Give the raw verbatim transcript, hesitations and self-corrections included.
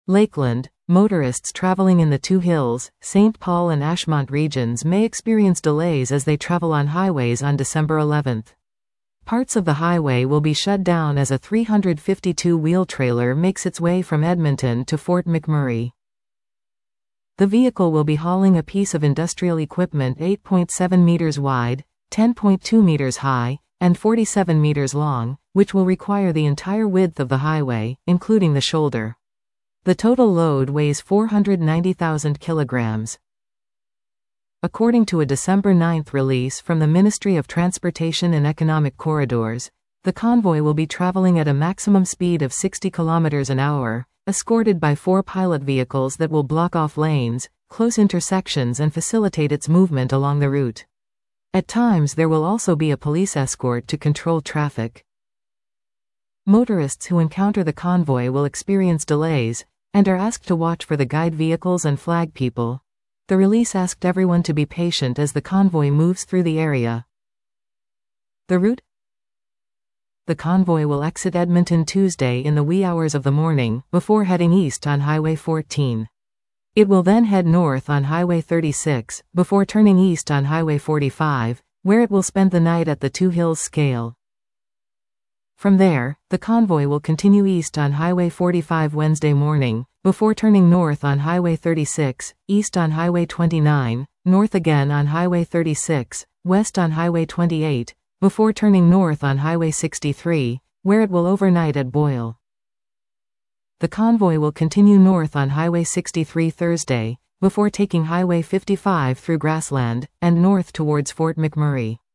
Lakeland, motorists traveling in the Two Hills, Saint Paul and Ashmont regions may experience delays as they travel on highways on December eleventh. Parts of the highway will be shut down as a three hundred fifty-two wheel trailer makes its way from Edmonton to Fort McMurray. The vehicle will be hauling a piece of industrial equipment eight point seven meters wide, ten point two meters high, and forty-seven meters long, which will require the entire width of the highway, including the shoulder. The total load weighs four hundred ninety thousand kilograms. According to a December ninth release from the Ministry of Transportation and Economic Corridors, the convoy will be traveling at a maximum speed of sixty kilometers an hour, escorted by four pilot vehicles that will block off lanes, close intersections and facilitate its movement along the route. At times there will also be a police escort to control traffic. Motorists who encounter the convoy will experience delays, and are asked to watch for the guide vehicles and flag people. The release asked everyone to be patient as the convoy moves through the area. The route? The convoy will exit Edmonton Tuesday in the wee hours of the morning, before heading east on Highway fourteen. It will then head north on Highway thirty-six, before turning east on Highway forty-five, where it will spend the night at the Two Hills scale. From there, the convoy will continue east on Highway forty-five Wednesday morning, before turning north on Highway thirty-six, east on Highway twenty-nine, north again on Highway thirty-six, west on Highway twenty-eight, before turning north on Highway sixty-three, where it will overnight at Boyle. The convoy will continue north on Highway sixty-three Thursday, before taking Highway fifty-five through Grassland, and north towards Fort McMurray.